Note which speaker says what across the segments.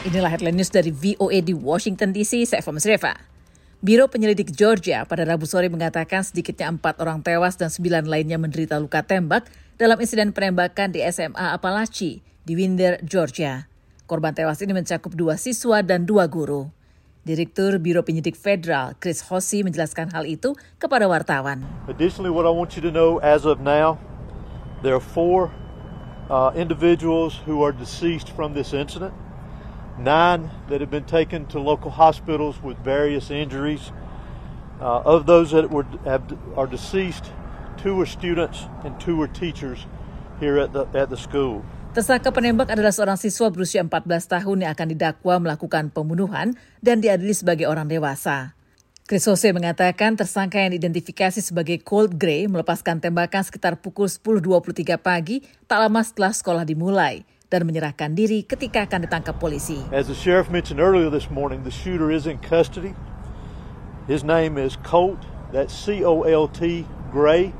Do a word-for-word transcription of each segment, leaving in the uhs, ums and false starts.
Speaker 1: Inilah headline news dari V O A di Washington D C, saya Eva Masreva. Biro Penyelidik Georgia pada Rabu sore mengatakan sedikitnya empat orang tewas dan sembilan lainnya menderita luka tembak dalam insiden penembakan di S M A Apalachee di Winder, Georgia. Korban tewas ini mencakup dua siswa dan dua guru. Direktur Biro Penyidik Federal, Chris Hosse, menjelaskan hal itu kepada wartawan.
Speaker 2: Additionally, what I want you to know as of now, there are four uh, individuals who are deceased from this incident. Nine that have been taken to local hospitals with various injuries. Uh, of those that were have, are deceased, two are students and two are teachers here at the at the school.
Speaker 1: Tersangka penembak adalah seorang siswa berusia empat belas tahun yang akan didakwa melakukan pembunuhan dan diadili sebagai orang dewasa. Chris Hosse mengatakan tersangka yang diidentifikasi sebagai Colt Gray melepaskan tembakan sekitar pukul sepuluh dua puluh tiga pagi tak lama setelah sekolah dimulai dan menyerahkan diri ketika akan ditangkap polisi.
Speaker 2: As the sheriff mentioned earlier this morning, the shooter is in custody. His name is Colt, that's C O L T Gray.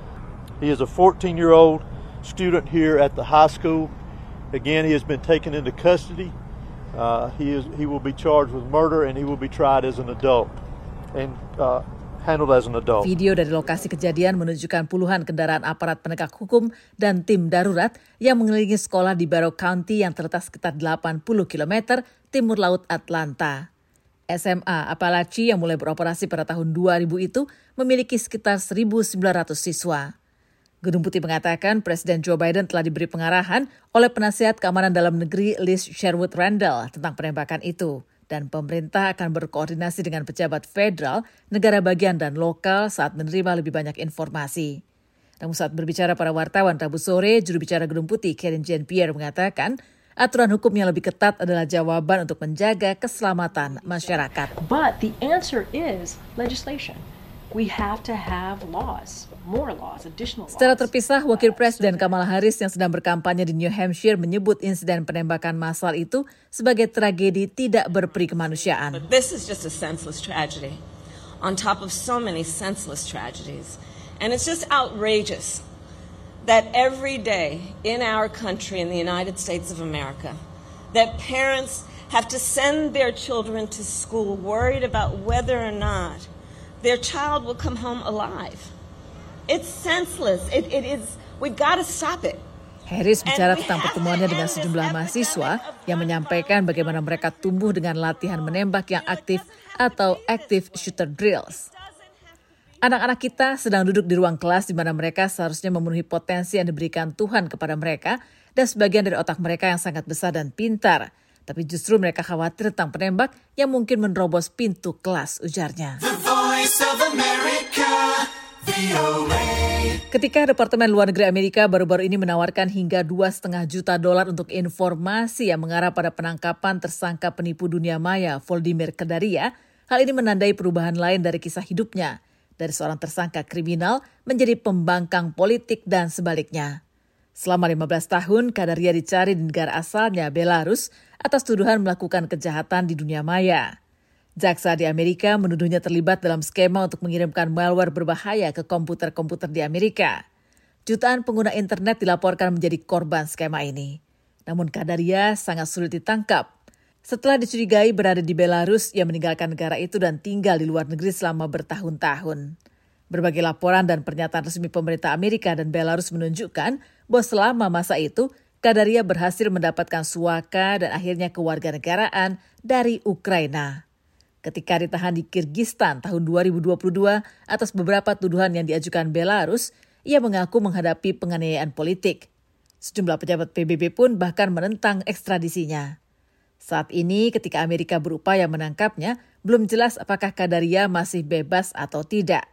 Speaker 2: He is a fourteen-year-old student here at the high school. Again, he has been taken into custody. Uh, he is he will be charged with murder and he will be tried as an adult and uh, handled as an adult.
Speaker 1: Video dari lokasi kejadian menunjukkan puluhan kendaraan aparat penegak hukum dan tim darurat yang mengelilingi sekolah di Barrow County yang terletak sekitar delapan puluh kilometer timur laut Atlanta. S M A Apalachee yang mulai beroperasi pada tahun dua ribu itu memiliki sekitar seribu sembilan ratus siswa. Gedung Putih mengatakan Presiden Joe Biden telah diberi pengarahan oleh penasihat keamanan dalam negeri Liz Sherwood Randall tentang penembakan itu. Dan pemerintah akan berkoordinasi dengan pejabat federal, negara bagian dan lokal saat menerima lebih banyak informasi. Namun saat berbicara para wartawan Rabu sore, juru bicara Gedung Putih Karine Jean-Pierre mengatakan aturan hukum yang lebih ketat adalah jawaban untuk menjaga keselamatan masyarakat.
Speaker 3: But the answer is legislation. We have to have laws, more laws, additional laws.
Speaker 1: Secara terpisah, Wakil Presiden Kamala Harris yang sedang berkampanye di New Hampshire menyebut insiden penembakan massal itu sebagai tragedi tidak berperi kemanusiaan.
Speaker 4: But this is just a senseless tragedy on top of so many senseless tragedies. And it's just outrageous that every day in our country, in the United States of America, that parents have to send their children to school worried about whether or not their child will come home alive. It's senseless. It, it is. We've got to stop it.
Speaker 1: Harris bicara tentang pertemuannya dengan sejumlah mahasiswa yang menyampaikan bagaimana mereka tumbuh dengan latihan menembak yang aktif atau active shooter drills. Anak-anak kita sedang duduk di ruang kelas di mana mereka seharusnya memenuhi potensi yang diberikan Tuhan kepada mereka dan sebagian dari otak mereka yang sangat besar dan pintar. Tapi justru mereka khawatir tentang penembak yang mungkin menerobos pintu kelas, ujarnya.
Speaker 5: The Voice of America, V O A.
Speaker 1: Ketika Departemen Luar Negeri Amerika baru-baru ini menawarkan hingga dua koma lima juta dolar untuk informasi yang mengarah pada penangkapan tersangka penipu dunia maya Voldemir Kadaria, hal ini menandai perubahan lain dari kisah hidupnya, dari seorang tersangka kriminal menjadi pembangkang politik dan sebaliknya. Selama lima belas tahun, Kadaria dicari di negara asalnya, Belarus, atas tuduhan melakukan kejahatan di dunia maya. Jaksa di Amerika menuduhnya terlibat dalam skema untuk mengirimkan malware berbahaya ke komputer-komputer di Amerika. Jutaan pengguna internet dilaporkan menjadi korban skema ini. Namun Kadaria sangat sulit ditangkap. Setelah dicurigai berada di Belarus, ia meninggalkan negara itu dan tinggal di luar negeri selama bertahun-tahun. Berbagai laporan dan pernyataan resmi pemerintah Amerika dan Belarus menunjukkan bahwa selama masa itu, Kadaria berhasil mendapatkan suaka dan akhirnya kewarganegaraan dari Ukraina. Ketika ditahan di Kirgistan tahun dua ribu dua puluh dua atas beberapa tuduhan yang diajukan Belarus, ia mengaku menghadapi penganiayaan politik. Sejumlah pejabat P B B pun bahkan menentang ekstradisinya. Saat ini ketika Amerika berupaya menangkapnya, belum jelas apakah Kadaria masih bebas atau tidak.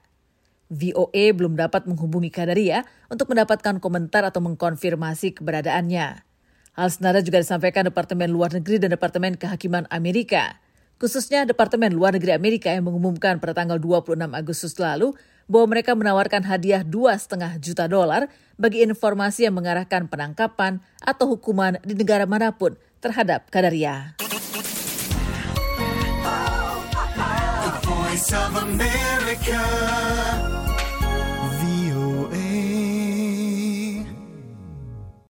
Speaker 1: V O A belum dapat menghubungi Kadaria untuk mendapatkan komentar atau mengkonfirmasi keberadaannya. Hal senada juga disampaikan Departemen Luar Negeri dan Departemen Kehakiman Amerika. Khususnya Departemen Luar Negeri Amerika yang mengumumkan pada tanggal dua puluh enam Agustus lalu bahwa mereka menawarkan hadiah dua koma lima juta dolar bagi informasi yang mengarahkan penangkapan atau hukuman di negara manapun terhadap Kadaria.
Speaker 5: The Voice of America.